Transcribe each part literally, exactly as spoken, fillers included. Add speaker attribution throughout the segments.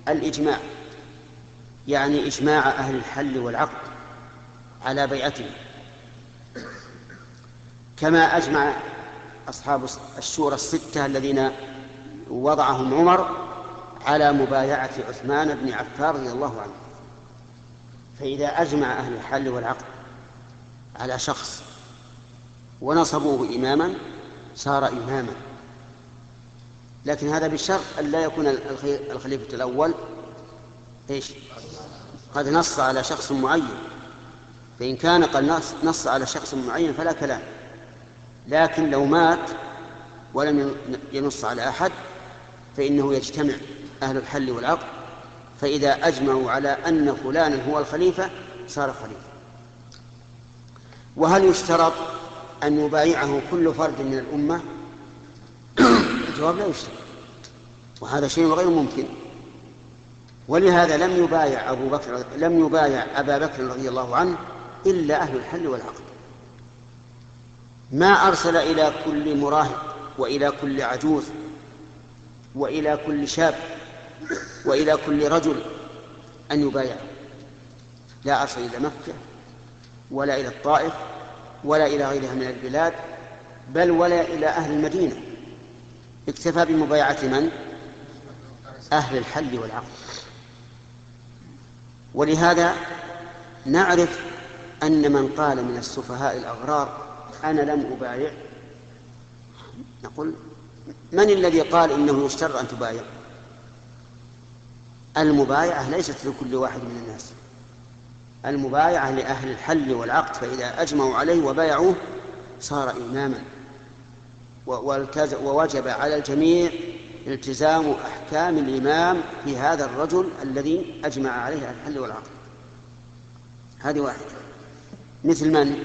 Speaker 1: الإجماع، يعني إجماع أهل الحل والعقد على بيعته، كما أجمع أصحاب الشورى الستة الذين وضعهم عمر على مبايعة عثمان بن عفان رضي الله عنه. فإذا أجمع أهل الحل والعقد على شخص ونصبوه إماما صار إماما، لكن هذا بالشرط أن لا يكون الخليفة الأول إيش؟ قد نص على شخص معين، فإن كان قد نص على شخص معين فلا كلام، لكن لو مات ولم ينص على أحد فإنه يجتمع أهل الحل والعقد، فإذا أجمعوا على أن فلانا هو الخليفة صار خليفة. وهل يشترط أن يبايعه كل فرد من الأمة؟ الجواب لا يشترط، وهذا شيء غير ممكن. ولهذا لم يبايع أبو بكر لم يبايع أبا بكر رضي الله عنه إلا أهل الحل والعقد. ما أرسل إلى كل مراهق وإلى كل عجوز وإلى كل شاب وإلى كل رجل أن يبايع، لا أرسل إلى مكة ولا إلى الطائف ولا إلى غيرها من البلاد، بل ولا إلى أهل المدينة، اكتفى بمبايعة من؟ أهل الحل والعقد. ولهذا نعرف أن من قال من السفهاء الأغرار أنا لم أبايع، نقول من الذي قال إنه يشترط أن تبايع؟ المبايعة ليست لكل واحد من الناس، المبايعة لأهل الحل والعقد، فإذا أجمعوا عليه وبايعوه صار إماما، ووجب على الجميع التزام أحكام الإمام في هذا الرجل الذي أجمع عليه الحل والعقد. هذه واحدة. مثل من؟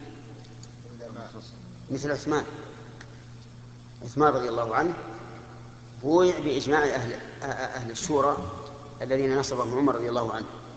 Speaker 1: مثل عثمان. عثمان رضي الله عنه بويع بإجماع أهل, أهل الشورى الذين نصبهم عمر رضي الله عنه.